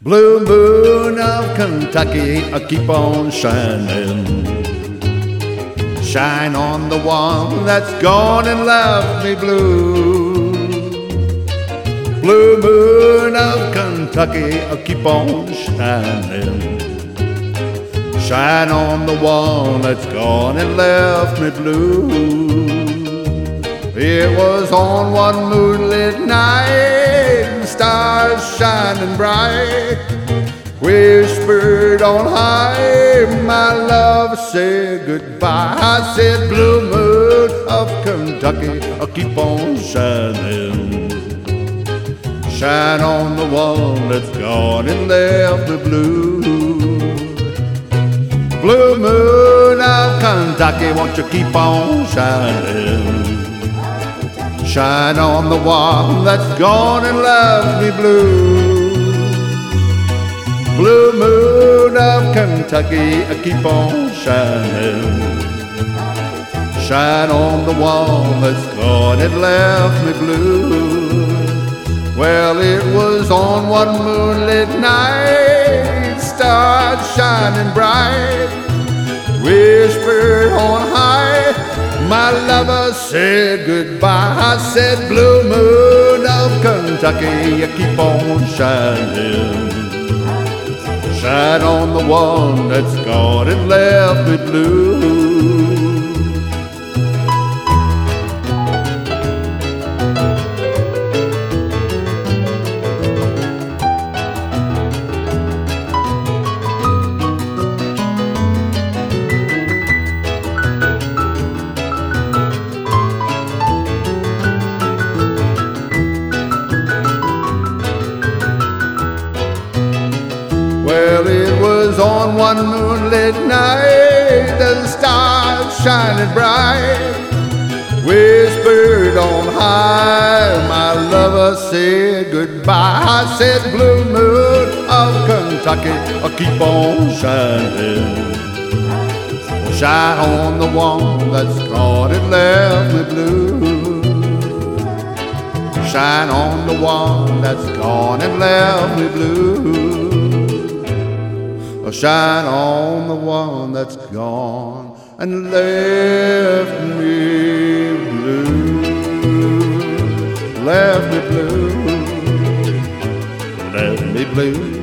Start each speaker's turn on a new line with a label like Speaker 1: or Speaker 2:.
Speaker 1: Blue moon of Kentucky, I keep on shining. Shine on the one that's gone and left me blue. Blue moon of Kentucky, I keep on shining. Shine on the one that's gone and left me blue. It was on one moonlit night, stars shining bright. Whispered on high, my love said goodbye. I said, blue moon of Kentucky, I'll keep on shining. Shine on the one that's gone and left me blue. Blue moon of Kentucky, won't you keep on shining? Shine on the one that's gone and left me blue. Blue moon of Kentucky, I keep on shining. Shine on the one that's gone and left me blue. Well, it was on one moonlit night, stars shining bright. Whispered on high, my lover said goodbye. I said, blue moon of Kentucky, I keep on shining. Shine on the one that's gone and left me blue. Well, it was on one moonlit night, the stars shining bright. Whispered on high, my lover said goodbye. I said, blue moon of Kentucky, I'll keep on shining. Shine on the one that's gone and left me blue. Shine on the one that's gone and left me blue. Shine on the one that's gone and left me blue. Left me blue. Left me blue.